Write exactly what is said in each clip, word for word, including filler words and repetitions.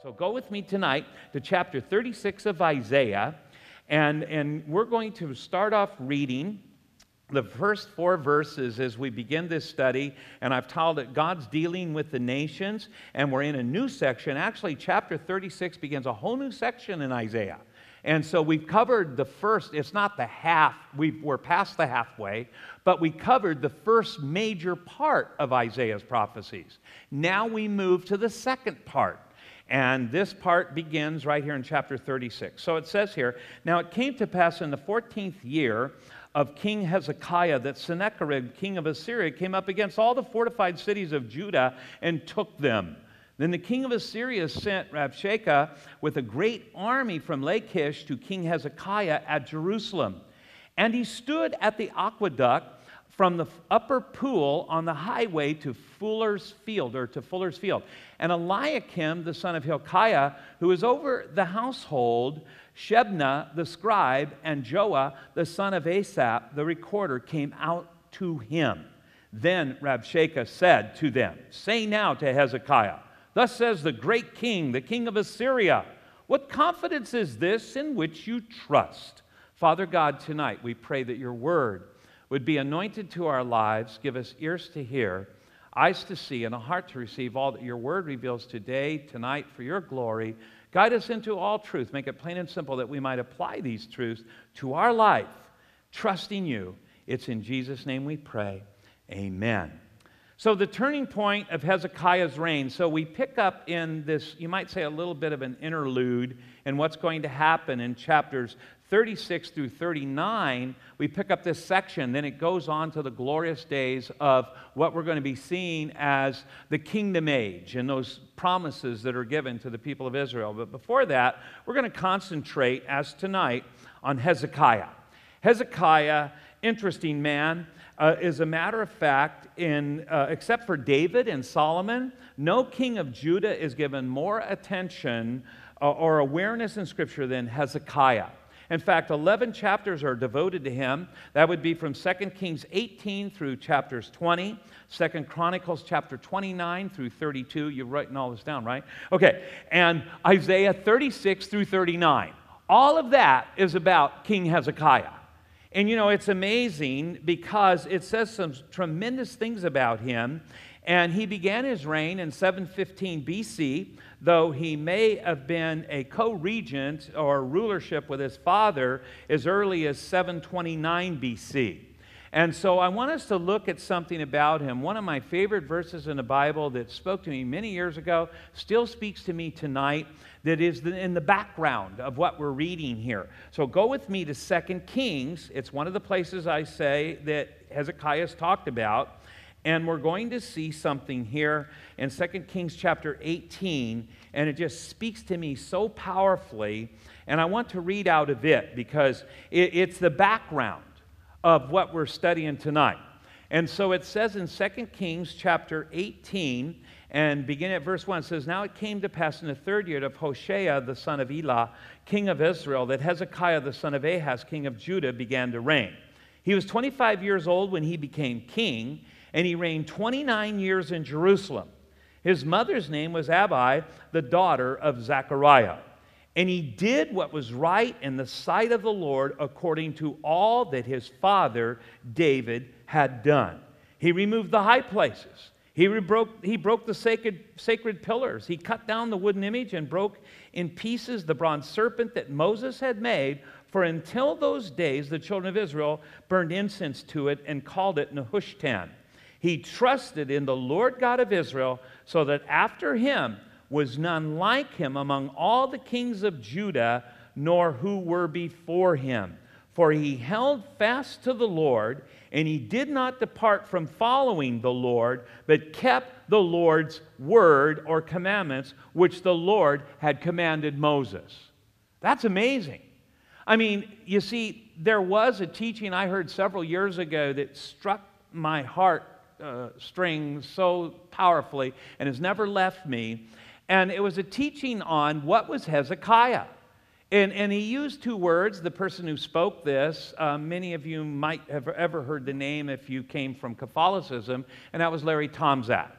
So go with me tonight to chapter thirty-six of Isaiah, and, and we're going to start off reading the first four verses as we begin this study, and I've titled it God's Dealing with the Nations, and we're in a new section. Actually, chapter thirty-six begins a whole new section in Isaiah. And so we've covered the first, it's not the half, we've, we're past the halfway, but we covered the first major part of Isaiah's prophecies. Now we move to the second part. And this part begins right here in chapter thirty-six. So it says here, "Now it came to pass in the fourteenth year of King Hezekiah that Sennacherib, king of Assyria, came up against all the fortified cities of Judah and took them. Then the king of Assyria sent Rabshakeh with a great army from Lachish to King Hezekiah at Jerusalem. And he stood at the aqueduct from the upper pool on the highway to Fuller's Field, or to Fuller's Field. And Eliakim, the son of Hilkiah, who was over the household, Shebna, the scribe, and Joah, the son of Asaph, the recorder, came out to him. Then Rabshakeh said to them, 'Say now to Hezekiah, thus says the great king, the king of Assyria, what confidence is this in which you trust?' Father God, tonight we pray that your word would be anointed to our lives. Give us ears to hear, eyes to see, and a heart to receive all that your word reveals today, tonight, for your glory. Guide us into all truth. Make it plain and simple that we might apply these truths to our life, trusting you. It's in Jesus' name we pray. Amen." So the turning point of Hezekiah's reign. So we pick up in this, you might say, a little bit of an interlude in what's going to happen in chapters thirty-six through thirty-nine. We pick up this section, then it goes on to the glorious days of what we're going to be seeing as the kingdom age and those promises that are given to the people of Israel. But before that, we're going to concentrate, as tonight, on Hezekiah. Hezekiah, interesting man. Uh, as a matter of fact, in, uh, except for David and Solomon, no king of Judah is given more attention uh, or awareness in Scripture than Hezekiah. In fact, eleven chapters are devoted to him. That would be from Second Kings eighteen through chapters twenty, Second Chronicles chapter twenty-nine through thirty-two. You're writing all this down, right? Okay, and Isaiah thirty-six through thirty-nine. All of that is about King Hezekiah. And you know, it's amazing because it says some tremendous things about him. And he began his reign in seven fifteen B C, though he may have been a co-regent or rulership with his father as early as seven twenty-nine B C. And so I want us to look at something about him. One of my favorite verses in the Bible that spoke to me many years ago still speaks to me tonight, that is in the background of what we're reading here. So go with me to Second Kings. It's one of the places I say that Hezekiah is talked about. And we're going to see something here in Second Kings chapter eighteen, and it just speaks to me so powerfully. And I want to read out of it because it, it's the background of what we're studying tonight. And so it says in Second Kings chapter eighteen, and beginning at verse one, it says, "Now it came to pass in the third year of Hoshea, the son of Elah, king of Israel, that Hezekiah, the son of Ahaz, king of Judah, began to reign. He was twenty-five years old when he became king, and he reigned twenty-nine years in Jerusalem. His mother's name was Abi, the daughter of Zechariah. And he did what was right in the sight of the Lord according to all that his father David had done. He removed the high places. He, rebroke, he broke the sacred, sacred pillars. He cut down the wooden image and broke in pieces the bronze serpent that Moses had made. For until those days the children of Israel burned incense to it and called it Nehushtan. He trusted in the Lord God of Israel, so that after him was none like him among all the kings of Judah, nor who were before him. For he held fast to the Lord, and he did not depart from following the Lord, but kept the Lord's word or commandments, which the Lord had commanded Moses." That's amazing. I mean, you see, there was a teaching I heard several years ago that struck my heart uh, string so powerfully and has never left me. And it was a teaching on what was Hezekiah. And, and he used two words. The person who spoke this, uh, many of you might have ever heard the name if you came from Catholicism, and that was Larry Tomczak.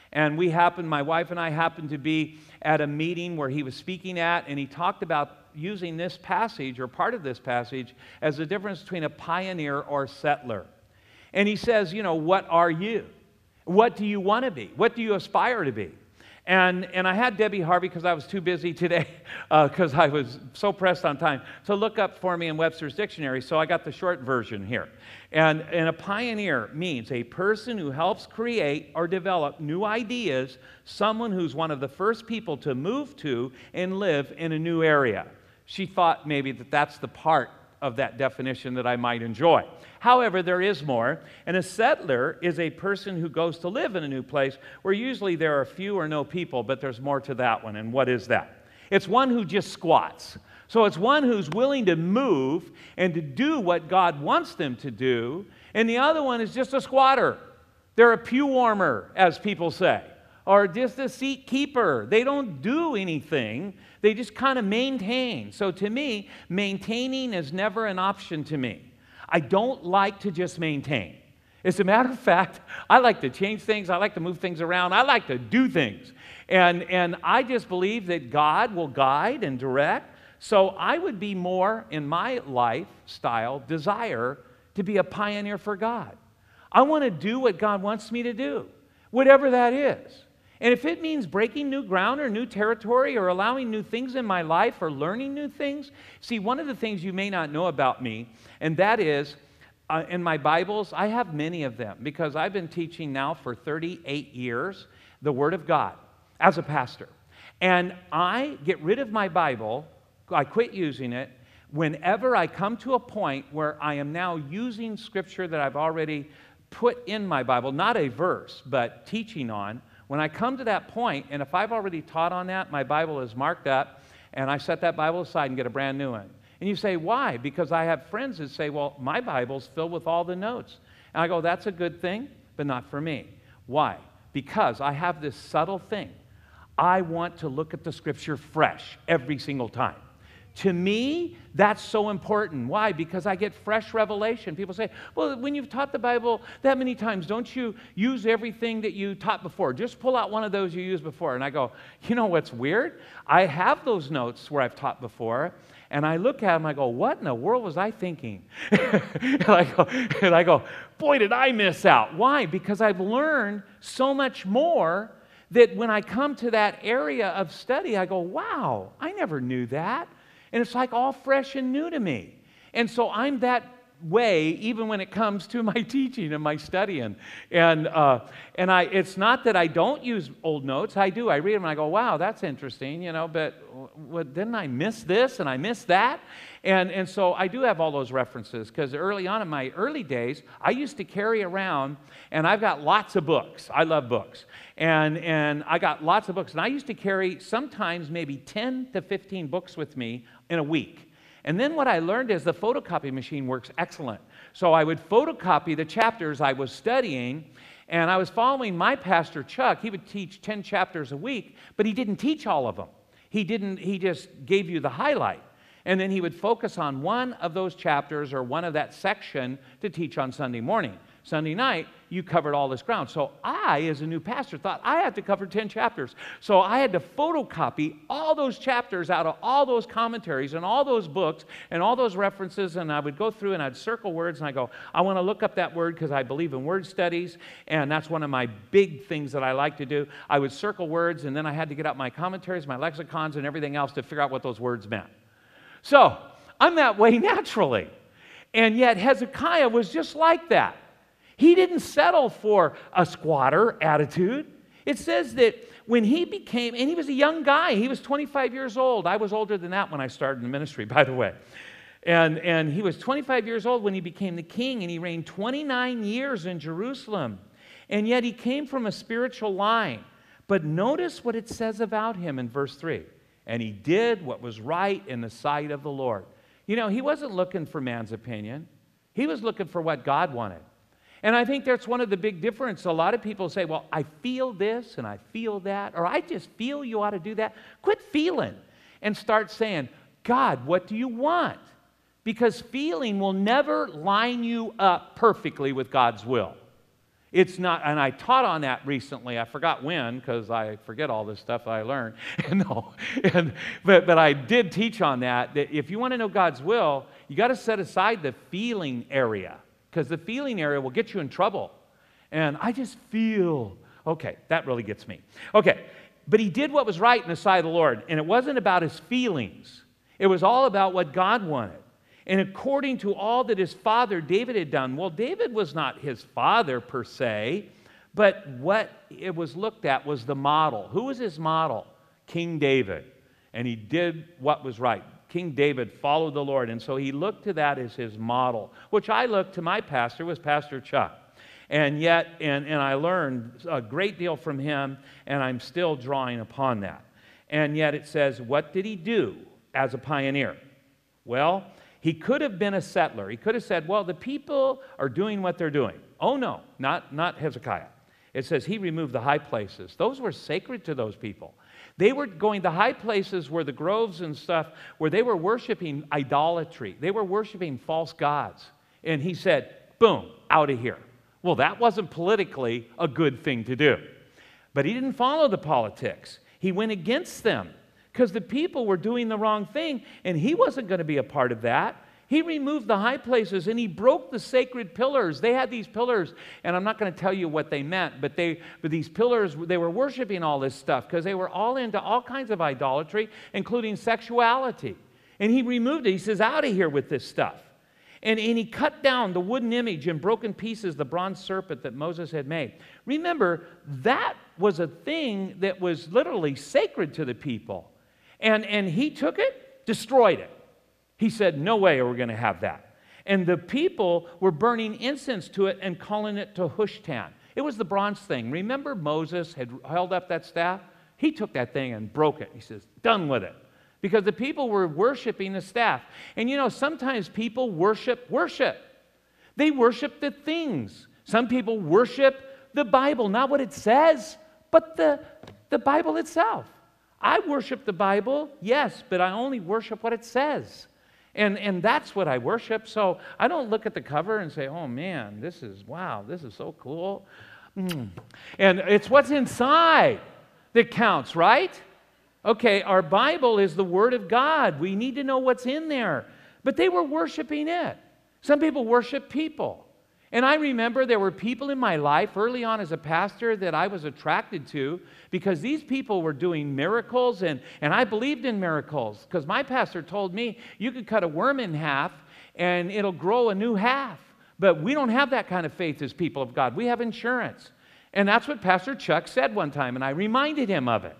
And we happened, my wife and I happened to be at a meeting where he was speaking at, and he talked about using this passage, or part of this passage, as the difference between a pioneer or settler. And he says, you know, what are you? What do you want to be? What do you aspire to be? And, and I had Debbie Harvey, because I was too busy today, because uh, I was so pressed on time, to look up for me in Webster's Dictionary, so I got the short version here. And, and a pioneer means a person who helps create or develop new ideas, someone who's one of the first people to move to and live in a new area. She thought maybe that that's the part of that definition that I might enjoy. However, there is more, and a settler is a person who goes to live in a new place where usually there are few or no people, but there's more to that one. And what is that? It's one who just squats. So it's one who's willing to move and to do what God wants them to do, and the other one is just a squatter. They're a pew warmer, as people say, or just a seat keeper. They don't do anything. They just kind of maintain. So to me, maintaining is never an option to me. I don't like to just maintain. As a matter of fact, I like to change things. I like to move things around. I like to do things. And, and I just believe that God will guide and direct. So I would be more, in my lifestyle, desire to be a pioneer for God. I want to do what God wants me to do, whatever that is. And if it means breaking new ground or new territory or allowing new things in my life or learning new things, see, one of the things you may not know about me, and that is, uh, in my Bibles, I have many of them because I've been teaching now for thirty-eight years the Word of God as a pastor. And I get rid of my Bible, I quit using it, whenever I come to a point where I am now using Scripture that I've already put in my Bible, not a verse, but teaching on. When I come to that point, and if I've already taught on that, my Bible is marked up, and I set that Bible aside and get a brand new one. And you say, why? Because I have friends that say, well, my Bible's filled with all the notes. And I go, that's a good thing, but not for me. Why? Because I have this subtle thing. I want to look at the Scripture fresh every single time. To me, that's so important. Why? Because I get fresh revelation. People say, well, when you've taught the Bible that many times, don't you use everything that you taught before? Just pull out one of those you used before. And I go, you know what's weird? I have those notes where I've taught before, and I look at them, I go, what in the world was I thinking? and, I go, and I go, boy, did I miss out. Why? Because I've learned so much more that when I come to that area of study, I go, wow, I never knew that. And it's like all fresh and new to me. And so I'm that way even when it comes to my teaching and my studying. And uh, and I it's not that I don't use old notes. I do. I read them and I go, wow, that's interesting, you know, but well, didn't I miss this and I missed that? And, and so I do have all those references because early on in my early days, I used to carry around, and I've got lots of books. I love books. And, and I got lots of books. And I used to carry sometimes maybe ten to fifteen books with me in a week. And then what I learned is the photocopy machine works excellent. So I would photocopy the chapters I was studying, and I was following my pastor, Chuck. He would teach ten chapters a week, but he didn't teach all of them. He didn't, he just gave you the highlight. And then he would focus on one of those chapters or one of that section to teach on Sunday morning. Sunday night, you covered all this ground. So I, as a new pastor, thought I had to cover ten chapters. So I had to photocopy all those chapters out of all those commentaries and all those books and all those references, and I would go through and I'd circle words, and I go, I want to look up that word because I believe in word studies, and that's one of my big things that I like to do. I would circle words, and then I had to get out my commentaries, my lexicons, and everything else to figure out what those words meant. So I'm that way naturally. And yet Hezekiah was just like that. He didn't settle for a squatter attitude. It says that when he became, and he was a young guy, he was twenty-five years old. I was older than that when I started in the ministry, by the way. And, and he was twenty-five years old when he became the king, and he reigned twenty-nine years in Jerusalem. And yet he came from a spiritual line. But notice what it says about him in verse three. And he did what was right in the sight of the Lord. You know, he wasn't looking for man's opinion. He was looking for what God wanted. And I think that's one of the big differences. A lot of people say, well, I feel this and I feel that, or I just feel you ought to do that. Quit feeling and start saying, God, what do you want? Because feeling will never line you up perfectly with God's will. It's not, and I taught on that recently. I forgot when, because I forget all this stuff I learned. no, and, but, but I did teach on that, that if you want to know God's will, you got to set aside the feeling area, because the feeling area will get you in trouble. And I just feel, okay, that really gets me. Okay, but he did what was right in the sight of the Lord, and it wasn't about his feelings. It was all about what God wanted. And according to all that his father David had done, well, David was not his father per se, but what it was looked at was the model. Who was his model? King David. And he did what was right. King David followed the Lord, and so he looked to that as his model, which I looked to my pastor, was Pastor Chuck. And yet, and, and I learned a great deal from him, and I'm still drawing upon that. And yet it says, what did he do as a pioneer? Well, he could have been a settler. He could have said, well, the people are doing what they're doing. Oh, no, not, not Hezekiah. It says he removed the high places. Those were sacred to those people. They were going, the high places were the groves and stuff where they were worshiping idolatry. They were worshiping false gods. And he said, boom, out of here. Well, that wasn't politically a good thing to do. But he didn't follow the politics. He went against them, because the people were doing the wrong thing, and he wasn't going to be a part of that. He removed the high places, and he broke the sacred pillars. They had these pillars, and I'm not going to tell you what they meant, but, they, but these pillars, they were worshiping all this stuff because they were all into all kinds of idolatry, including sexuality. And he removed it. He says, out of here with this stuff. And, and he cut down the wooden image and broke in pieces the bronze serpent that Moses had made. Remember, that was a thing that was literally sacred to the people. And, and he took it, destroyed it. He said, no way are we going to have that. And the people were burning incense to it and calling it Tehushtan. It was the bronze thing. Remember Moses had held up that staff? He took that thing and broke it. He says, done with it. Because the people were worshiping the staff. And you know, sometimes people worship worship. They worship the things. Some people worship the Bible, not what it says, but the, the Bible itself. I worship the Bible, yes, but I only worship what it says. And, and that's what I worship. So I don't look at the cover and say, oh man, this is, wow, this is so cool. Mm. And it's what's inside that counts, right? Okay, our Bible is the Word of God. We need to know what's in there. But they were worshiping it. Some people worship people. And I remember there were people in my life early on as a pastor that I was attracted to because these people were doing miracles, and, and I believed in miracles because my pastor told me you could cut a worm in half and it'll grow a new half. But we don't have that kind of faith as people of God. We have insurance. And that's what Pastor Chuck said one time, and I reminded him of it.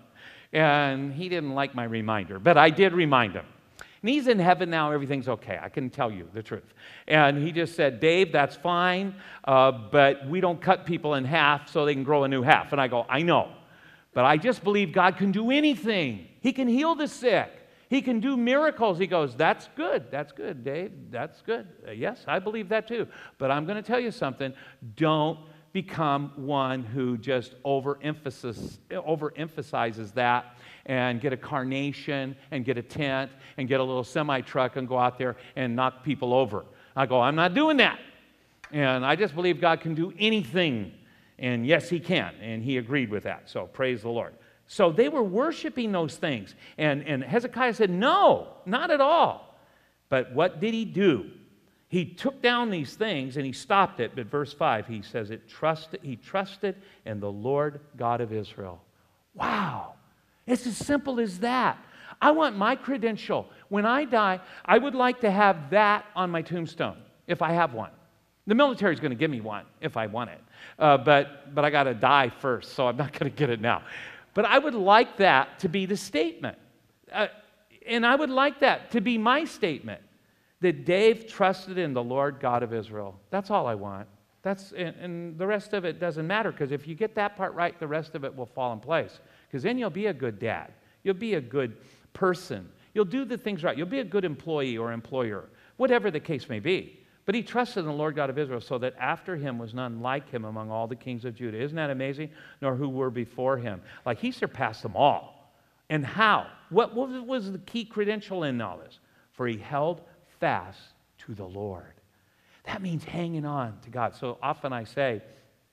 And he didn't like my reminder, but I did remind him. And he's in heaven now, everything's okay. I can tell you the truth. And he just said, Dave, that's fine, uh, but we don't cut people in half so they can grow a new half. And I go, I know, but I just believe God can do anything. He can heal the sick. He can do miracles. He goes, that's good, that's good, Dave, that's good. Uh, yes, I believe that too. But I'm going to tell you something. Don't become one who just overemphasizes, overemphasizes that and get a carnation and get a tent and get a little semi-truck and go out there and knock people over. I go, I'm not doing that. And I just believe God can do anything. And yes, He can. And He agreed with that. So praise the Lord. So they were worshiping those things. And, and Hezekiah said, no, not at all. But what did he do? He took down these things and he stopped it. But verse five, he says, it trusted, he trusted in the Lord God of Israel. Wow. It's as simple as that. I want my credential. When I die, I would like to have that on my tombstone, if I have one. The military is going to give me one if I want it. Uh, but, but I got to die first, so I'm not going to get it now. But I would like that to be the statement. Uh, and I would like that to be my statement. That Dave trusted in the Lord God of Israel. That's all I want. That's, and, and the rest of it doesn't matter, because if you get that part right, the rest of it will fall in place. Because then you'll be a good dad. You'll be a good person. You'll do the things right. You'll be a good employee or employer, whatever the case may be. But he trusted in the Lord God of Israel, so that after him was none like him among all the kings of Judah. Isn't that amazing? Nor who were before him. Like, he surpassed them all. And how? What, what was the key credential in all this? For he held fast to the Lord. That means hanging on to God. So often I say,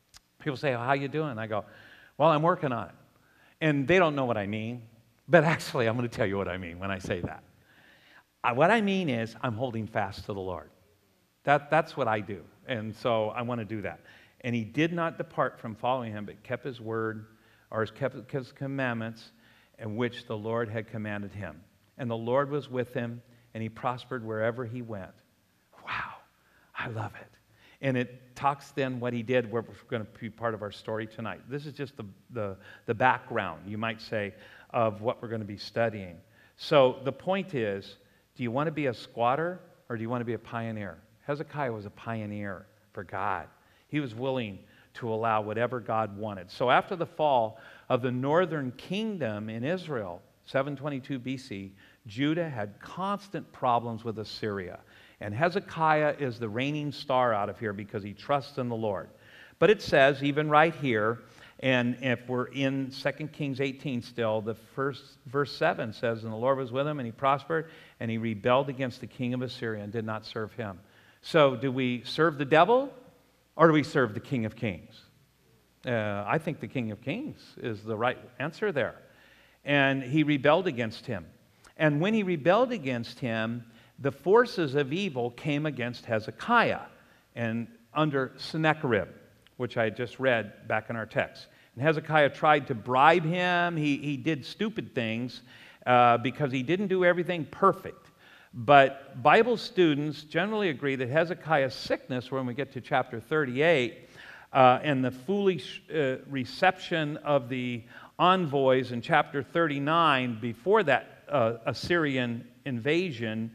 People say, oh, how you doing? I go, well, I'm working on it. And they don't know what I mean, but actually I'm going to tell you what I mean when I say that. I, what I mean is I'm holding fast to the Lord. That, that's what I do, and so I want to do that. And he did not depart from following him, but kept his word, or kept his commandments, in which the Lord had commanded him. And the Lord was with him, and he prospered wherever he went. Wow, I love it. And it talks then what he did, where we're going to be part of our story tonight. This is just the, the, the background, you might say, of what we're going to be studying. So the point is, do you want to be a squatter or do you want to be a pioneer? Hezekiah was a pioneer for God. He was willing to allow whatever God wanted. So after the fall of the northern kingdom in Israel, seven twenty-two B C, Judah had constant problems with Assyria. And Hezekiah is the reigning star out of here because he trusts in the Lord. But it says, even right here, and if we're in Second Kings eighteen still, the first verse seven says, and the Lord was with him, and he prospered, and he rebelled against the king of Assyria and did not serve him. So do we serve the devil, or do we serve the King of Kings? Uh, I think the King of Kings is the right answer there. And he rebelled against him. And when he rebelled against him, the forces of evil came against Hezekiah and under Sennacherib, which I just read back in our text. And Hezekiah tried to bribe him. He, he did stupid things uh, because he didn't do everything perfect. But Bible students generally agree that Hezekiah's sickness, when we get to chapter thirty-eight, uh, and the foolish uh, reception of the envoys in chapter thirty-nine before that uh, Assyrian invasion,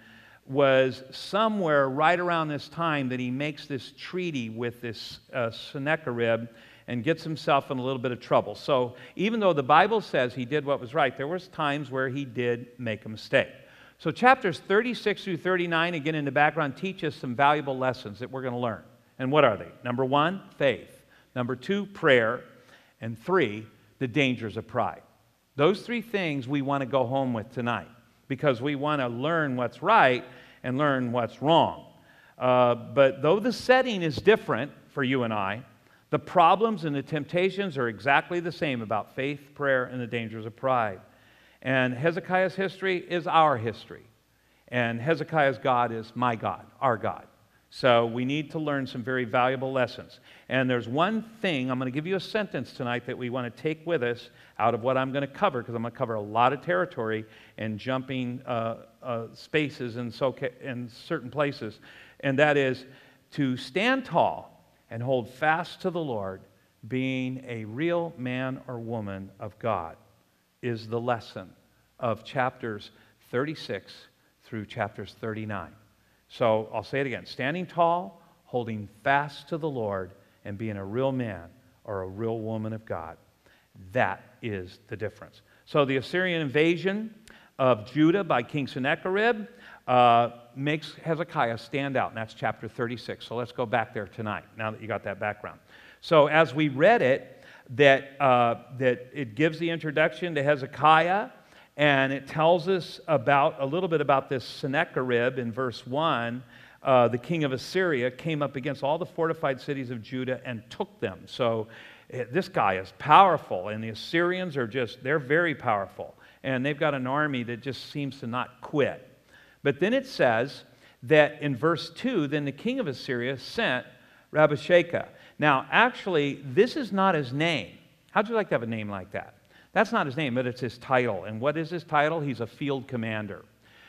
was somewhere right around this time that he makes this treaty with this uh, Sennacherib and gets himself in a little bit of trouble. So even though the Bible says he did what was right, there was times where he did make a mistake. So chapters thirty-six through thirty-nine, again in the background, teach us some valuable lessons that we're going to learn. And what are they? Number one, faith. Number two, prayer. And three, the dangers of pride. Those three things we want to go home with tonight, because we want to learn what's right and learn what's wrong. Uh, but though the setting is different for you and I, the problems and the temptations are exactly the same about faith, prayer, and the dangers of pride. And Hezekiah's history is our history. And Hezekiah's God is my God, our God. So we need to learn some very valuable lessons. And there's one thing, I'm going to give you a sentence tonight that we want to take with us out of what I'm going to cover, because I'm going to cover a lot of territory and jumping uh, uh, spaces in, so in certain places. And that is to stand tall and hold fast to the Lord, being a real man or woman of God, is the lesson of chapters thirty-six through chapters thirty-nine. So I'll say it again. Standing tall, holding fast to the Lord, and being a real man or a real woman of God. That is the difference. So the Assyrian invasion of Judah by King Sennacherib uh, makes Hezekiah stand out, and that's chapter thirty-six. So let's go back there tonight, now that you got that background. So as we read it, that, uh, that it gives the introduction to Hezekiah, and it tells us about a little bit about this Sennacherib in verse one. Uh, the king of Assyria came up against all the fortified cities of Judah and took them. So uh, this guy is powerful, and the Assyrians are just, they're very powerful. And they've got an army that just seems to not quit. But then it says that in verse two, then the king of Assyria sent Rabshakeh. Now, actually, this is not his name. How'd you like to have a name like that? That's not his name, but it's his title. And what is his title? He's a field commander.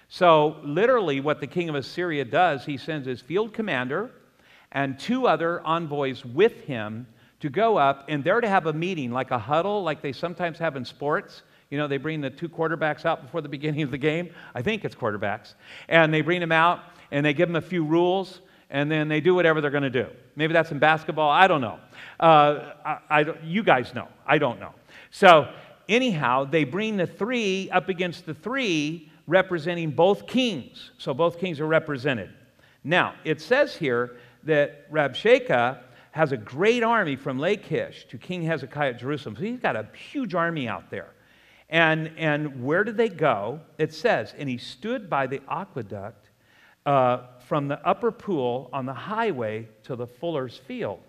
So literally what the king of Assyria does, he sends his field commander and two other envoys with him to go up, and they're to have a meeting, like a huddle, like they sometimes have in sports. You know, they bring the two quarterbacks out before the beginning of the game. I think it's quarterbacks. And they bring them out, and they give them a few rules, and then they do whatever they're going to do. Maybe that's in basketball. I don't know. Uh, I, I, you guys know. I don't know. So anyhow, they bring the three up against the three representing both kings. So both kings are represented. Now, it says here that Rabshakeh has a great army from Lachish to King Hezekiah at Jerusalem. So he's got a huge army out there. And, and where did they go? It says, and he stood by the aqueduct uh, from the upper pool on the highway to the fuller's field.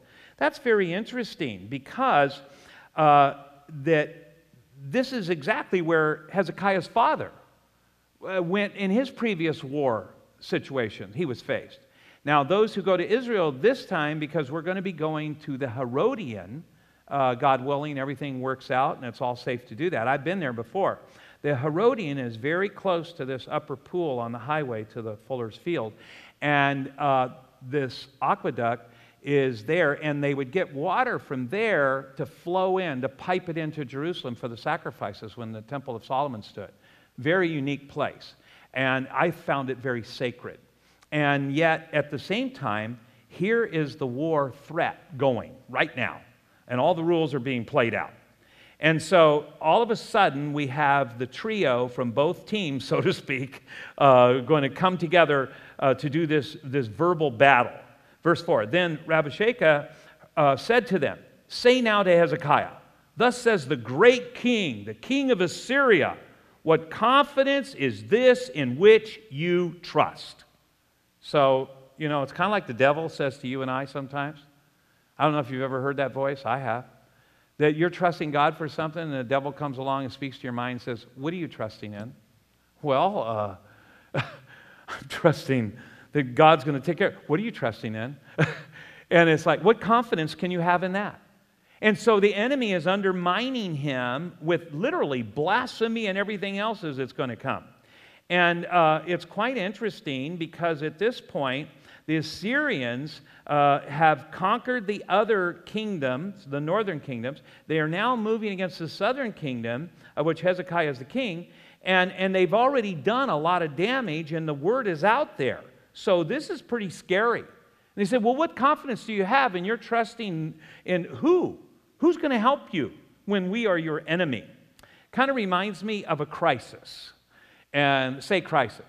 That's very interesting because uh, that this is exactly where Hezekiah's father uh, went in his previous war situation he was faced. Now, those who go to Israel this time, because we're going to be going to the Herodian, uh, God willing, everything works out and it's all safe to do that. I've been there before. The Herodian is very close to this upper pool on the highway to the Fuller's Field. And uh, this aqueduct is there, and they would get water from there to flow in, to pipe it into Jerusalem for the sacrifices when the Temple of Solomon stood. Very unique place. And I found it very sacred. And yet, at the same time, here is the war threat going right now. And all the rules are being played out. And so, all of a sudden, we have the trio from both teams, so to speak, uh, going to come together uh, to do this, this verbal battle. Verse four, then Rabshakeh uh, said to them, say now to Hezekiah, thus says the great king, the king of Assyria, what confidence is this in which you trust? So, you know, it's kind of like the devil says to you and I sometimes. I don't know if you've ever heard that voice. I have. That you're trusting God for something, and the devil comes along and speaks to your mind and says, what are you trusting in? Well, uh, I'm trusting that God's going to take care. What are you trusting in? And it's like, what confidence can you have in that? And so the enemy is undermining him with literally blasphemy and everything else as it's going to come. And uh, it's quite interesting because at this point, the Assyrians uh, have conquered the other kingdoms, the northern kingdoms. They are now moving against the southern kingdom, of which Hezekiah is the king, and, and they've already done a lot of damage, and the word is out there. So this is pretty scary. And they said, well, what confidence do you have? And you're trusting in who? Who's going to help you when we are your enemy? Kind of reminds me of a crisis. And say crisis.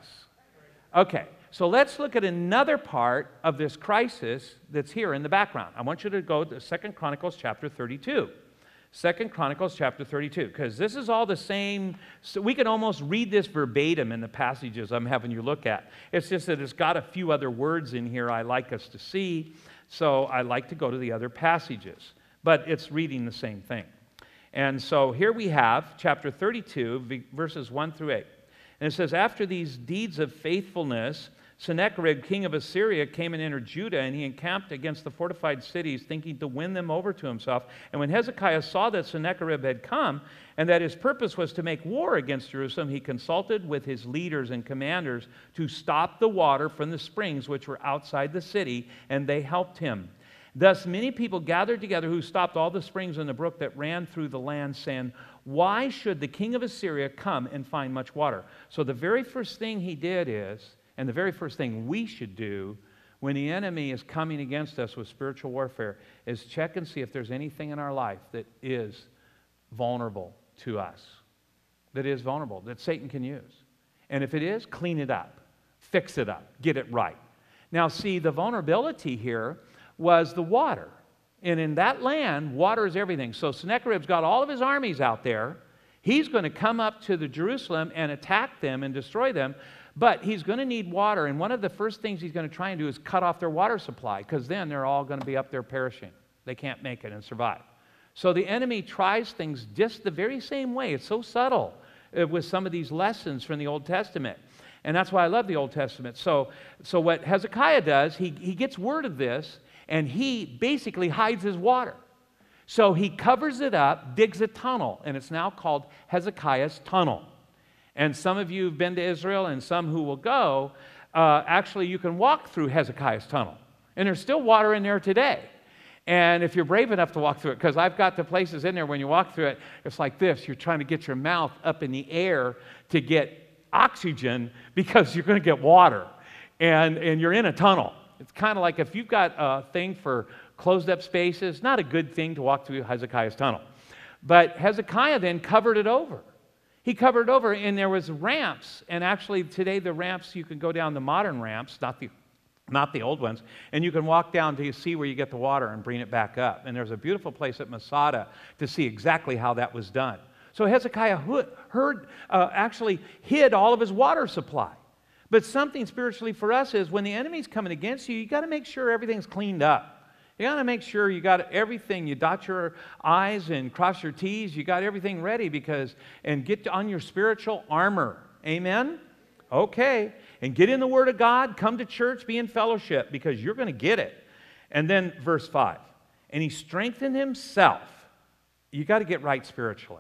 Okay. So let's look at another part of this crisis that's here in the background. I want you to go to Second Chronicles chapter thirty-two. Second Chronicles chapter thirty-two, because this is all the same. So we can almost read this verbatim in the passages I'm having you look at. It's just that it's got a few other words in here I like us to see, so I like to go to the other passages. But it's reading the same thing. And so here we have chapter thirty-two, verses one through eight. And it says, after these deeds of faithfulness, Sennacherib, king of Assyria, came and entered Judah, and he encamped against the fortified cities, thinking to win them over to himself. And when Hezekiah saw that Sennacherib had come, and that his purpose was to make war against Jerusalem, he consulted with his leaders and commanders to stop the water from the springs which were outside the city, and they helped him. Thus many people gathered together who stopped all the springs in the brook that ran through the land, saying, why should the king of Assyria come and find much water? So the very first thing he did is, and the very first thing we should do when the enemy is coming against us with spiritual warfare, is check and see if there's anything in our life that is vulnerable to us, that is vulnerable, that Satan can use. And if it is, clean it up, fix it up, get it right. Now see, the vulnerability here was the water. And in that land, water is everything. So Sennacherib's got all of his armies out there. He's going to come up to the Jerusalem and attack them and destroy them. But he's going to need water. And one of the first things he's going to try and do is cut off their water supply, because then they're all going to be up there perishing. They can't make it and survive. So the enemy tries things just the very same way. It's so subtle uh, with some of these lessons from the Old Testament. And that's why I love the Old Testament. So, so what Hezekiah does, he, he gets word of this, and he basically hides his water. So he covers it up, digs a tunnel, and it's now called Hezekiah's Tunnel. And some of you have been to Israel, and some who will go, uh, actually you can walk through Hezekiah's Tunnel. And there's still water in there today. And if you're brave enough to walk through it, because I've got the places in there when you walk through it, it's like this. You're trying to get your mouth up in the air to get oxygen because you're going to get water. And, and you're in a tunnel. It's kind of like if you've got a thing for closed up spaces, not a good thing to walk through Hezekiah's tunnel. But Hezekiah then covered it over. He covered it over, and there was ramps. And actually today the ramps, you can go down the modern ramps, not the, not the old ones, and you can walk down to see where you get the water and bring it back up. And there's a beautiful place at Masada to see exactly how that was done. So Hezekiah heard, uh, actually hid all of his water supply. But something spiritually for us is when the enemy's coming against you, you got to make sure everything's cleaned up. You got to make sure you got everything. You dot your I's and cross your T's. You got everything ready because, and get on your spiritual armor. Amen? Okay. And get in the Word of God. Come to church. Be in fellowship because you're going to get it. And then verse five. And he strengthened himself. You got to get right spiritually.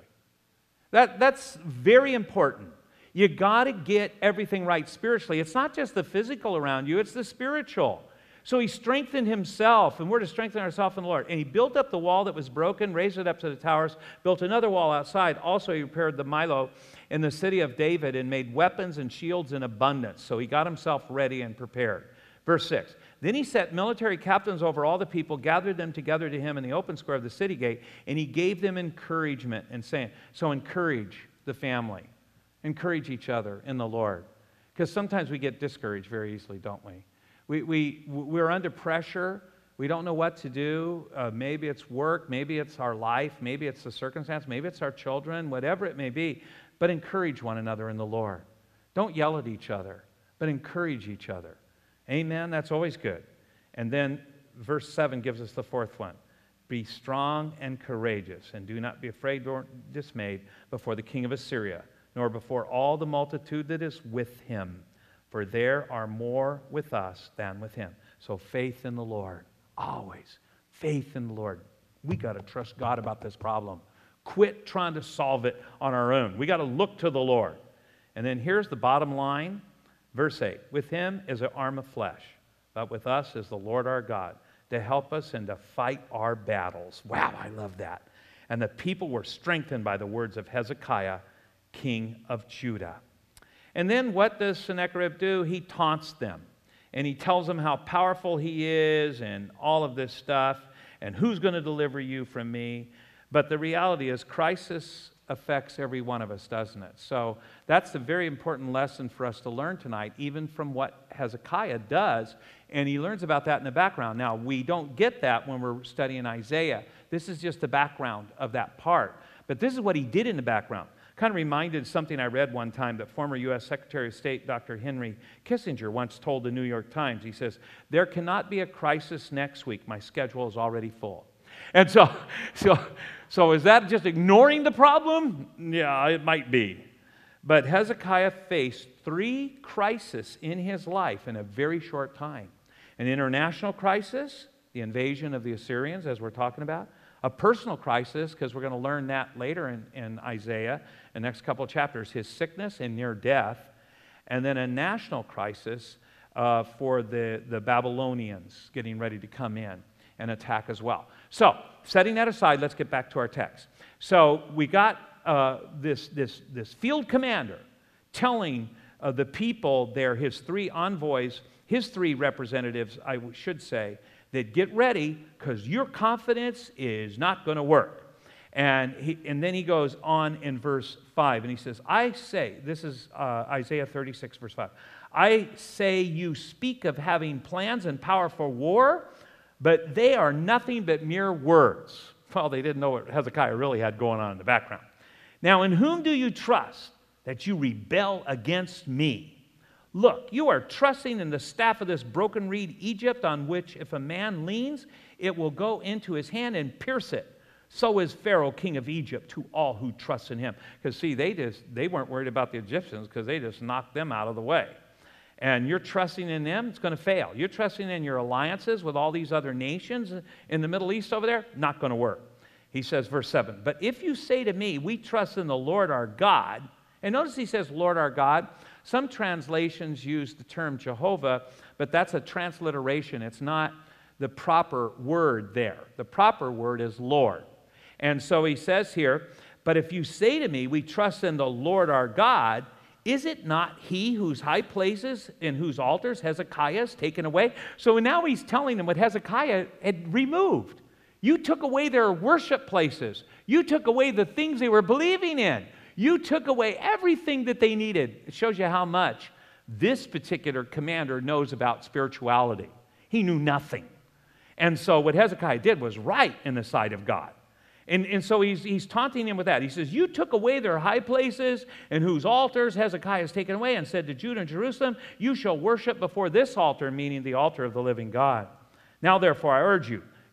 That, that's very important. You got to get everything right spiritually. It's not just the physical around you. It's the spiritual. So he strengthened himself, and we're to strengthen ourselves in the Lord. And he built up the wall that was broken, raised it up to the towers, built another wall outside. Also, he repaired the Milo in the city of David and made weapons and shields in abundance. So he got himself ready and prepared. Verse six. Then he set military captains over all the people, gathered them together to him in the open square of the city gate, and he gave them encouragement and saying, so encourage the family. Encourage each other in the Lord. Because sometimes we get discouraged very easily, don't we? We, we, we're under pressure. We don't know what to do. Uh, maybe it's work. Maybe it's our life. Maybe it's the circumstance. Maybe it's our children. Whatever it may be. But encourage one another in the Lord. Don't yell at each other, but encourage each other. Amen? That's always good. And then verse seven gives us the fourth one. Be strong and courageous, and do not be afraid or dismayed before the king of Assyria, nor before all the multitude that is with him. For there are more with us than with him. So faith in the Lord, always. Faith in the Lord. We got to trust God about this problem. Quit trying to solve it on our own. We got to look to the Lord. And then here's the bottom line, verse eight. With him is an arm of flesh, but with us is the Lord our God, to help us and to fight our battles. Wow, I love that. And the people were strengthened by the words of Hezekiah, king of Judah. And then what does Sennacherib do? He taunts them. And he tells them how powerful he is and all of this stuff and who's going to deliver you from me. But the reality is crisis affects every one of us, doesn't it? So that's a very important lesson for us to learn tonight, even from what Hezekiah does. And he learns about that in the background. Now, we don't get that when we're studying Isaiah. This is just the background of that part. But this is what he did in the background. Kind of reminded something I read one time that former U S Secretary of State Doctor Henry Kissinger once told the New York Times. He says, there cannot be a crisis next week. My schedule is already full. And so, so, so is that just ignoring the problem? Yeah, it might be. But Hezekiah faced three crises in his life in a very short time. An international crisis, the invasion of the Assyrians, as we're talking about. A personal crisis, because we're going to learn that later in, in Isaiah, the next couple of chapters, his sickness and near death. And then a national crisis uh, for the, the Babylonians getting ready to come in and attack as well. So, setting that aside, let's get back to our text. So, we got uh, this, this, this field commander telling uh, the people there, his three envoys, his three representatives, I should say, that get ready because your confidence is not going to work. And, he, and then he goes on in verse five, and he says, I say, this is uh, Isaiah thirty-six, verse five, I say you speak of having plans and power for war, but they are nothing but mere words. Well, they didn't know what Hezekiah really had going on in the background. Now, in whom do you trust that you rebel against me? Look, you are trusting in the staff of this broken reed, Egypt, on which if a man leans, it will go into his hand and pierce it. So is Pharaoh, king of Egypt, to all who trust in him. Because see, they just they weren't worried about the Egyptians because they just knocked them out of the way. And you're trusting in them, it's going to fail. You're trusting in your alliances with all these other nations in the Middle East over there, not going to work. He says, verse seven, but if you say to me, we trust in the Lord our God, and notice he says, Lord our God. Some translations use the term Jehovah, but that's a transliteration. It's not the proper word there. The proper word is Lord. And so he says here, but if you say to me, we trust in the Lord our God, is it not he whose high places and whose altars Hezekiah has taken away? So now he's telling them what Hezekiah had removed. You took away their worship places. You took away the things they were believing in. You took away everything that they needed. It shows you how much this particular commander knows about spirituality. He knew nothing. And so what Hezekiah did was right in the sight of God. And, and so he's, he's taunting him with that. He says, you took away their high places and whose altars Hezekiah has taken away and said to Judah and Jerusalem, you shall worship before this altar, meaning the altar of the living God. Now therefore I urge you,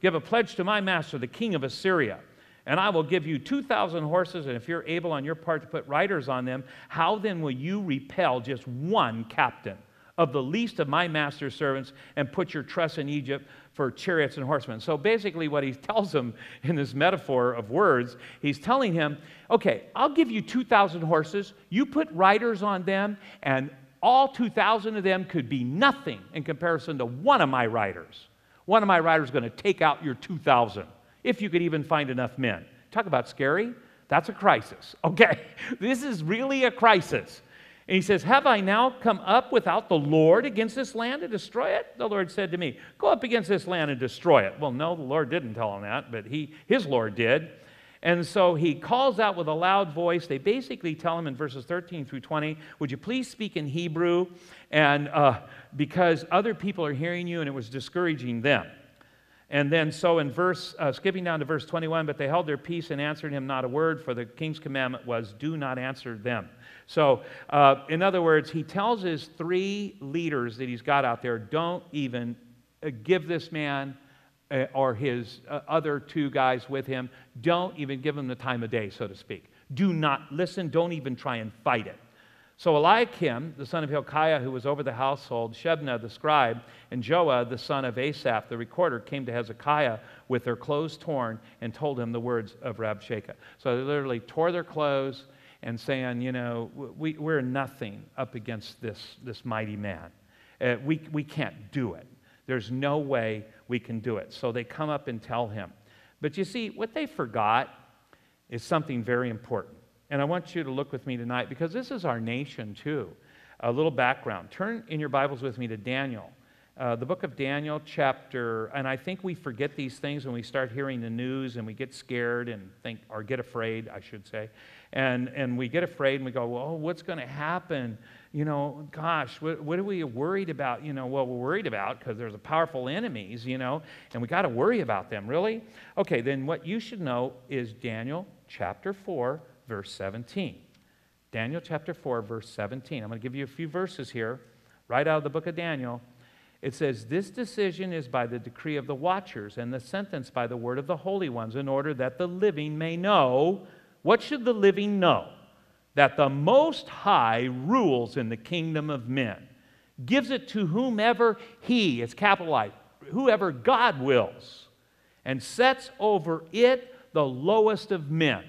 give a pledge to my master, the king of Assyria, and I will give you two thousand horses, and if you're able on your part to put riders on them, how then will you repel just one captain of the least of my master's servants and put your trust in Egypt for chariots and horsemen? So basically what he tells him in this metaphor of words, he's telling him, okay, I'll give you two thousand horses, you put riders on them, and all two thousand of them could be nothing in comparison to one of my riders. One of my riders is going to take out your two thousand, if you could even find enough men. Talk about scary. That's a crisis. Okay, this is really a crisis. And he says, have I now come up without the Lord against this land to destroy it? The Lord said to me, go up against this land and destroy it. Well, no, the Lord didn't tell him that, but he, his Lord did. And so he calls out with a loud voice. They basically tell him in verses thirteen through twenty, would you please speak in Hebrew? And uh, because other people are hearing you, and it was discouraging them. And then so in verse, uh, skipping down to verse twenty-one, but they held their peace and answered him not a word, for the king's commandment was, do not answer them. So uh, in other words, he tells his three leaders that he's got out there, don't even uh, give this man uh, or his uh, other two guys with him, don't even give him the time of day, so to speak. Do not listen, don't even try and fight it. So Eliakim, the son of Hilkiah, who was over the household, Shebna, the scribe, and Joah, the son of Asaph, the recorder, came to Hezekiah with their clothes torn and told him the words of Rabshakeh. So they literally tore their clothes and saying, you know, we, we're nothing up against this, this mighty man. Uh, we, we can't do it. There's no way we can do it. So they come up and tell him. But you see, what they forgot is something very important. And I want you to look with me tonight, because this is our nation too. A little background. Turn in your Bibles with me to Daniel. Uh, the book of Daniel, chapter, and I think we forget these things when we start hearing the news and we get scared and think, or get afraid, I should say. And, and we get afraid and we go, well, what's going to happen? You know, gosh, what, what are we worried about? You know, well, we're worried about because there's a powerful enemies, you know, and we got to worry about them, really? Okay, then what you should know is Daniel chapter four, verse seventeen. Daniel chapter four, verse seventeen. I'm going to give you a few verses here, right out of the book of Daniel. It says, this decision is by the decree of the watchers, and the sentence by the word of the holy ones, in order that the living may know. What should the living know? That the Most High rules in the kingdom of men, gives it to whomever he, it's capitalized, whoever God wills, and sets over it the lowest of men.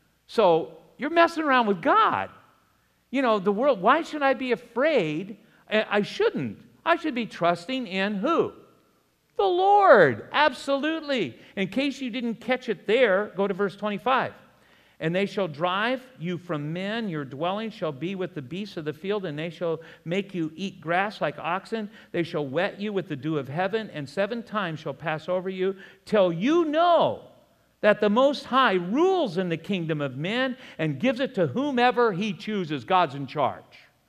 So you're messing around with God. You know, the world, why should I be afraid? I shouldn't. I should be trusting in who? The Lord. Absolutely. In case you didn't catch it there, go to verse twenty-five. And they shall drive you from men, your dwelling shall be with the beasts of the field, and they shall make you eat grass like oxen. They shall wet you with the dew of heaven, and seven times shall pass over you, till you know that the Most High rules in the kingdom of men and gives it to whomever he chooses. God's in charge.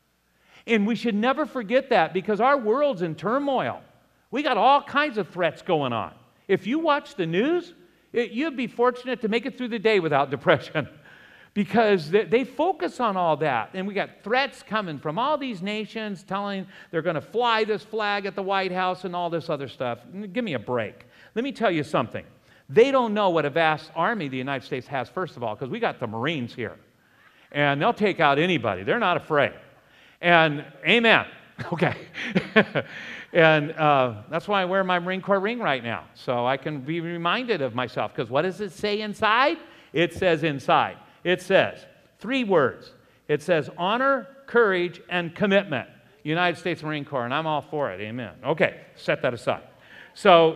And we should never forget that, because our world's in turmoil. We got all kinds of threats going on. If you watch the news, it, you'd be fortunate to make it through the day without depression, because they, they focus on all that. And we got threats coming from all these nations telling they're going to fly this flag at the White House and all this other stuff. Give me a break. Let me tell you something. They don't know what a vast army the United States has, first of all, because we got the Marines here. And they'll take out anybody. They're not afraid. And amen. Okay. And uh, that's why I wear my Marine Corps ring right now, so I can be reminded of myself. Because what does it say inside? It says inside. It says three words. It says honor, courage, and commitment. United States Marine Corps, and I'm all for it. Amen. Okay, set that aside. So,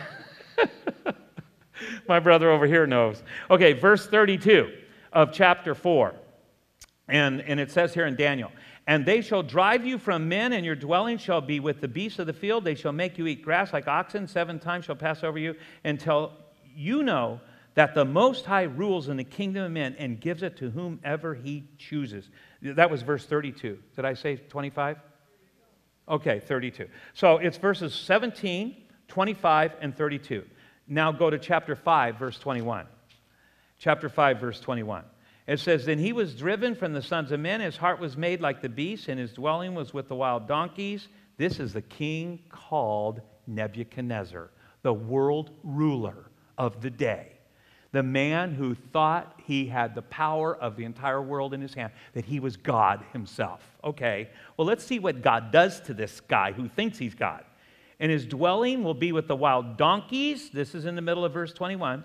my brother over here knows. Okay, verse thirty-two of chapter four. And, and it says here in Daniel, and they shall drive you from men, and your dwelling shall be with the beasts of the field. They shall make you eat grass like oxen. Seven times shall pass over you, until you know that the Most High rules in the kingdom of men and gives it to whomever he chooses. That was verse thirty-two. Did I say twenty-five? Okay, thirty-two. So it's verses seventeen, twenty-five, and thirty-two. Now go to chapter five, verse twenty-one. Chapter five, verse twenty-one. It says, then he was driven from the sons of men. His heart was made like the beasts, and his dwelling was with the wild donkeys. This is the king called Nebuchadnezzar, the world ruler of the day. The man who thought he had the power of the entire world in his hand, that he was God himself. Okay, well, let's see what God does to this guy who thinks he's God. And his dwelling will be with the wild donkeys. This is in the middle of verse twenty-one.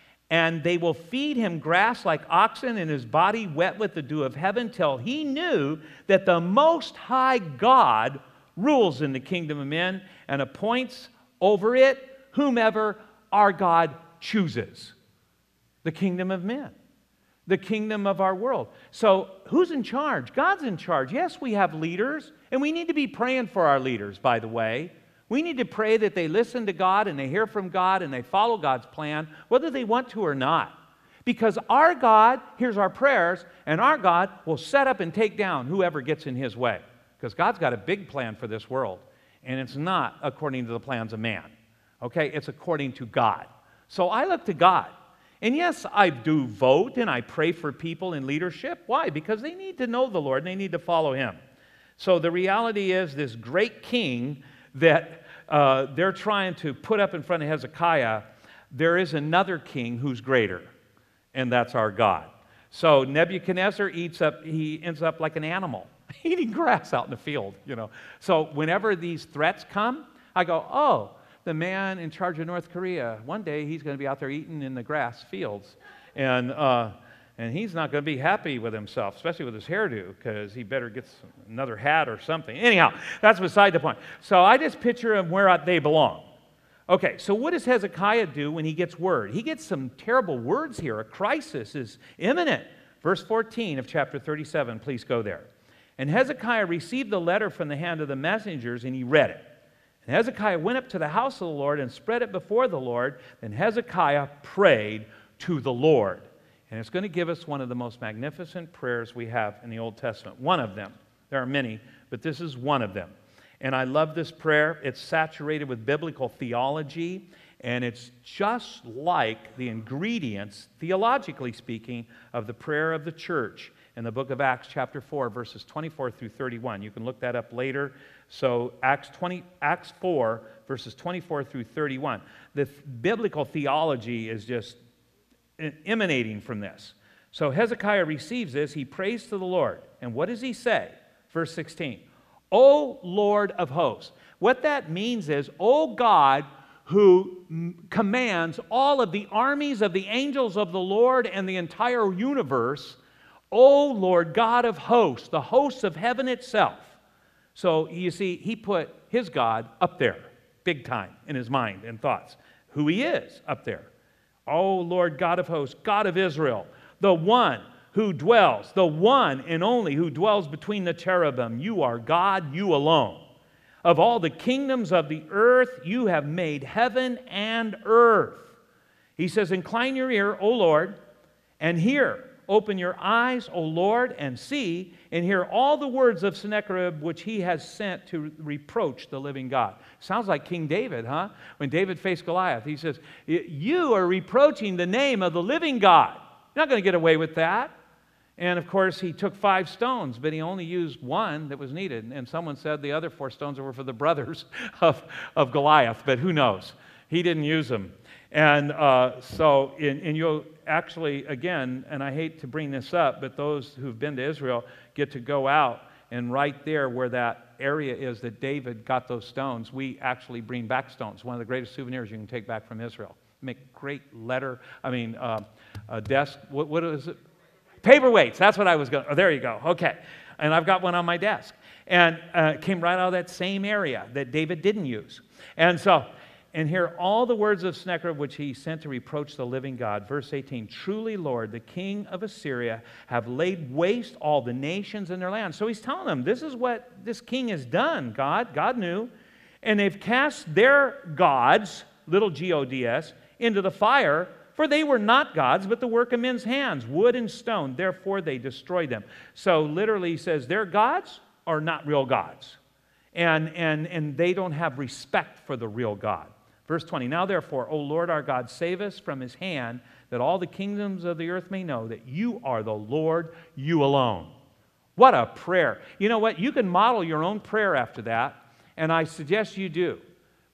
And they will feed him grass like oxen, and his body wet with the dew of heaven, till he knew that the Most High God rules in the kingdom of men and appoints over it whomever our God chooses. The kingdom of men, the kingdom of our world. So who's in charge? God's in charge. Yes, we have leaders, and we need to be praying for our leaders, by the way. We need to pray that they listen to God and they hear from God and they follow God's plan, whether they want to or not. Because our God hears our prayers, and our God will set up and take down whoever gets in his way. Because God's got a big plan for this world, and it's not according to the plans of man. Okay, it's according to God. So I look to God. And yes, I do vote and I pray for people in leadership. Why? Because they need to know the Lord and they need to follow him. So the reality is, this great king that uh, they're trying to put up in front of Hezekiah, there is another king who's greater, and that's our God. So Nebuchadnezzar eats up, he ends up like an animal, eating grass out in the field, you know. So whenever these threats come, I go, oh, the man in charge of North Korea, one day he's going to be out there eating in the grass fields. And, uh, and he's not going to be happy with himself, especially with his hairdo, because he better get some, another hat or something. Anyhow, that's beside the point. So I just picture them where they belong. Okay, so what does Hezekiah do when he gets word? He gets some terrible words here. A crisis is imminent. Verse fourteen of chapter thirty-seven, please go there. And Hezekiah received the letter from the hand of the messengers, and he read it. And Hezekiah went up to the house of the Lord and spread it before the Lord. Then Hezekiah prayed to the Lord. And it's going to give us one of the most magnificent prayers we have in the Old Testament. One of them. There are many, but this is one of them. And I love this prayer. It's saturated with biblical theology, and it's just like the ingredients, theologically speaking, of the prayer of the church in the book of Acts chapter four, verses twenty-four through thirty-one. You can look that up later. So Acts twenty, Acts four, verses twenty-four through thirty-one. The th- biblical theology is just emanating from this. So Hezekiah receives this. He prays to the Lord. And what does he say? Verse sixteen. O Lord of hosts. What that means is, O God, who m- commands all of the armies of the angels of the Lord and the entire universe, O Lord God of hosts, the hosts of heaven itself. So you see, he put his God up there, big time, in his mind and thoughts. Who he is up there. O Lord God of hosts, God of Israel, the one who dwells, the one and only who dwells between the cherubim. You are God, you alone. Of all the kingdoms of the earth, you have made heaven and earth. He says, incline your ear, O Lord, and hear. Open your eyes, O Lord, and see, and hear all the words of Sennacherib, which he has sent to reproach the living God. Sounds like King David, huh? When David faced Goliath, he says, you are reproaching the name of the living God. You're not going to get away with that. And of course, he took five stones, but he only used one that was needed. And someone said the other four stones were for the brothers of, of Goliath, but who knows? He didn't use them. And uh, so, in, and you'll actually, again, and I hate to bring this up, but those who've been to Israel get to go out, and right there where that area is that David got those stones, we actually bring back stones. One of the greatest souvenirs you can take back from Israel. Make great letter, I mean, uh, a desk, what, what is it? Paperweights, that's what I was going to, oh, there you go, okay. And I've got one on my desk. And uh, it came right out of that same area that David didn't use. And so, and hear all the words of Sennacherib which he sent to reproach the living God. Verse eighteen, truly, Lord, the king of Assyria have laid waste all the nations in their land. So he's telling them, this is what this king has done, God. God knew. And they've cast their gods, little G O D S, into the fire, for they were not gods, but the work of men's hands, wood and stone. Therefore they destroyed them. So literally he says, their gods are not real gods. And, and, and they don't have respect for the real God. Verse twenty, now therefore, O Lord our God, save us from his hand, that all the kingdoms of the earth may know that you are the Lord, you alone. What a prayer. You know what? You can model your own prayer after that, and I suggest you do.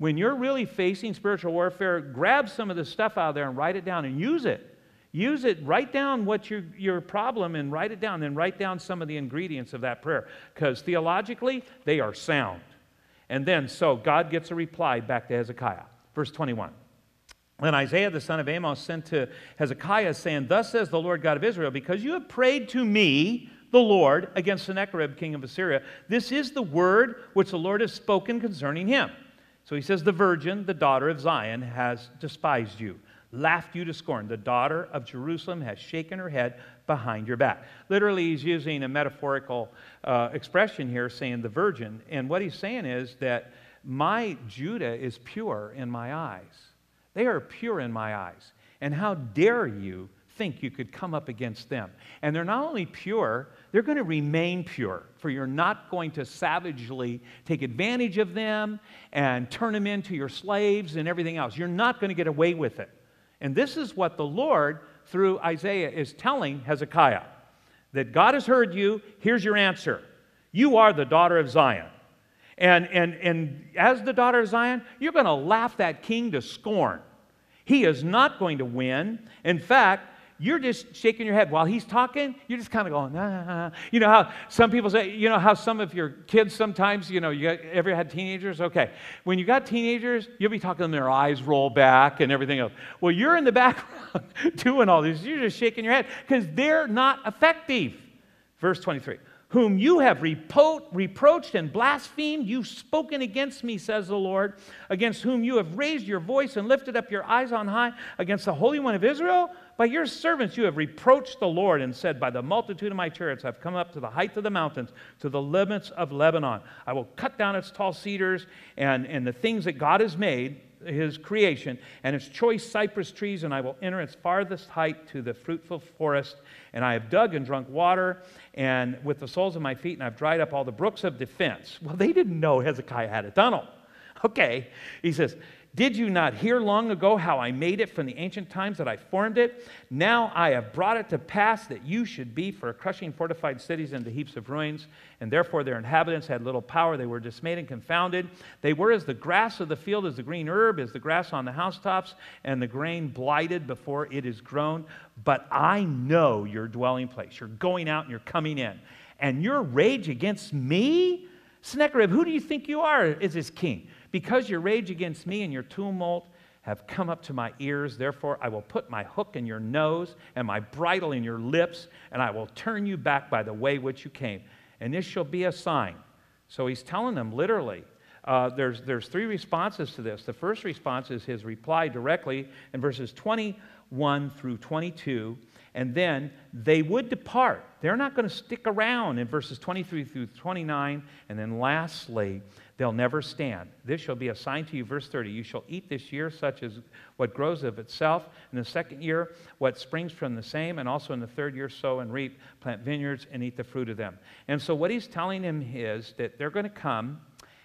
When you're really facing spiritual warfare, grab some of the stuff out of there and write it down and use it. Use it. Write down what your, your problem and write it down. Then write down some of the ingredients of that prayer. Because theologically, they are sound. And then, so God gets a reply back to Hezekiah. Verse twenty-one. Then Isaiah the son of Amos sent to Hezekiah, saying, Thus says the Lord God of Israel, because you have prayed to me, the Lord, against Sennacherib, king of Assyria, this is the word which the Lord has spoken concerning him. So he says, the virgin, the daughter of Zion, has despised you, laughed you to scorn. The daughter of Jerusalem has shaken her head behind your back. Literally, he's using a metaphorical uh, expression here, saying the virgin. And what he's saying is that my Judah is pure in my eyes. They are pure in my eyes. And how dare you think you could come up against them? And they're not only pure, they're going to remain pure, for you're not going to savagely take advantage of them and turn them into your slaves and everything else. You're not going to get away with it. And this is what the Lord, through Isaiah, is telling Hezekiah, that God has heard you. Here's your answer. You are the daughter of Zion. And, and, and as the daughter of Zion, you're going to laugh that king to scorn. He is not going to win. In fact, you're just shaking your head. While he's talking, you're just kind of going, ah. You know how some people say, you know how some of your kids sometimes, you know, you got, ever had teenagers? Okay. When you got teenagers, you'll be talking and their eyes roll back and everything else. Well, you're in the background doing all this. You're just shaking your head because they're not effective. Verse twenty-three. Whom you have repro- reproached and blasphemed, you've spoken against me, says the Lord, against whom you have raised your voice and lifted up your eyes on high, against the Holy One of Israel. By your servants you have reproached the Lord and said, by the multitude of my chariots I've come up to the height of the mountains, to the limits of Lebanon. I will cut down its tall cedars and, and the things that God has made, his creation, and its choice cypress trees, and I will enter its farthest height to the fruitful forest. And I have dug and drunk water, and with the soles of my feet, and I've dried up all the brooks of defense. Well, they didn't know Hezekiah had a tunnel. Okay, he says, did you not hear long ago how I made it from the ancient times, that I formed it? Now I have brought it to pass that you should be for crushing fortified cities into heaps of ruins, and therefore their inhabitants had little power. They were dismayed and confounded. They were as the grass of the field, as the green herb, as the grass on the housetops, and the grain blighted before it is grown. But I know your dwelling place. You're going out and you're coming in. And your rage against me? Sennacherib, who do you think you are as his king? Because your rage against me and your tumult have come up to my ears, therefore I will put my hook in your nose and my bridle in your lips, and I will turn you back by the way which you came. And this shall be a sign. So he's telling them literally. Uh, there's, there's three responses to this. The first response is his reply directly in verses twenty-one through twenty-two. And then they would depart. They're not going to stick around in verses twenty-three through twenty-nine. And then lastly, they'll never stand. This shall be a sign to you, verse thirty. You shall eat this year such as what grows of itself. In the second year, what springs from the same. And also in the third year, sow and reap, plant vineyards, and eat the fruit of them. And so what he's telling him is that they're going to come,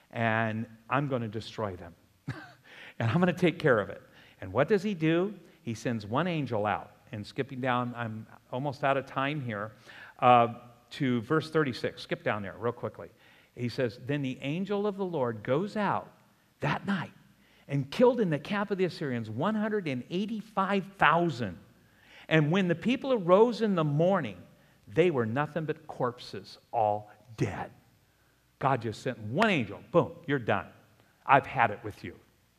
and I'm going to destroy them. And I'm going to take care of it. And what does he do? He sends one angel out. And skipping down, I'm almost out of time here, uh, to verse thirty-six. Skip down there real quickly. He says, then the angel of the Lord goes out that night and killed in the camp of the Assyrians one hundred eighty-five thousand. And when the people arose in the morning, they were nothing but corpses, all dead. God just sent one angel. Boom, you're done. I've had it with you.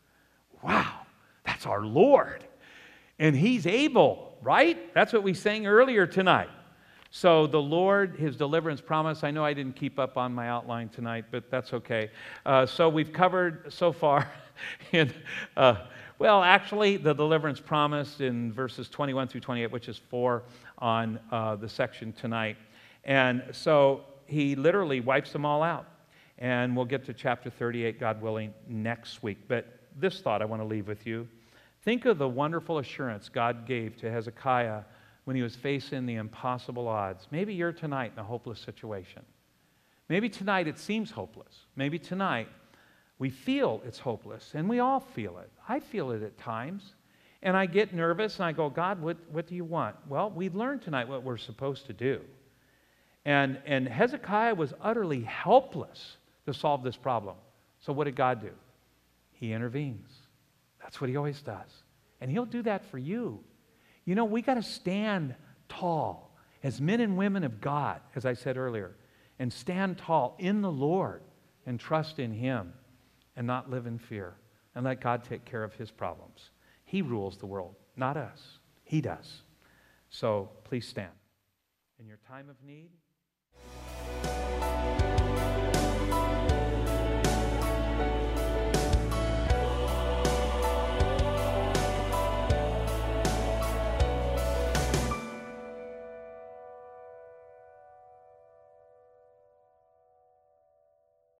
Wow, that's our Lord. And he's able, right? That's what we sang earlier tonight. So the Lord, his deliverance promise, I know I didn't keep up on my outline tonight, but that's okay. Uh, so we've covered so far, in, uh, well, actually, the deliverance promise in verses twenty-one through twenty-eight, which is four on uh, the section tonight. And so he literally wipes them all out. And we'll get to chapter thirty-eight, God willing, next week. But this thought I want to leave with you. Think of the wonderful assurance God gave to Hezekiah when he was facing the impossible odds. Maybe you're tonight in a hopeless situation. Maybe tonight it seems hopeless. Maybe tonight we feel it's hopeless, and we all feel it. I feel it at times. And I get nervous, and I go, God, what, what do you want? Well, we learned tonight what we're supposed to do. And, and Hezekiah was utterly helpless to solve this problem. So what did God do? He intervenes. That's what he always does. And he'll do that for you. You know, we got to stand tall as men and women of God, as I said earlier, and stand tall in the Lord and trust in him and not live in fear and let God take care of his problems. He rules the world, not us. He does. So please stand. In your time of need,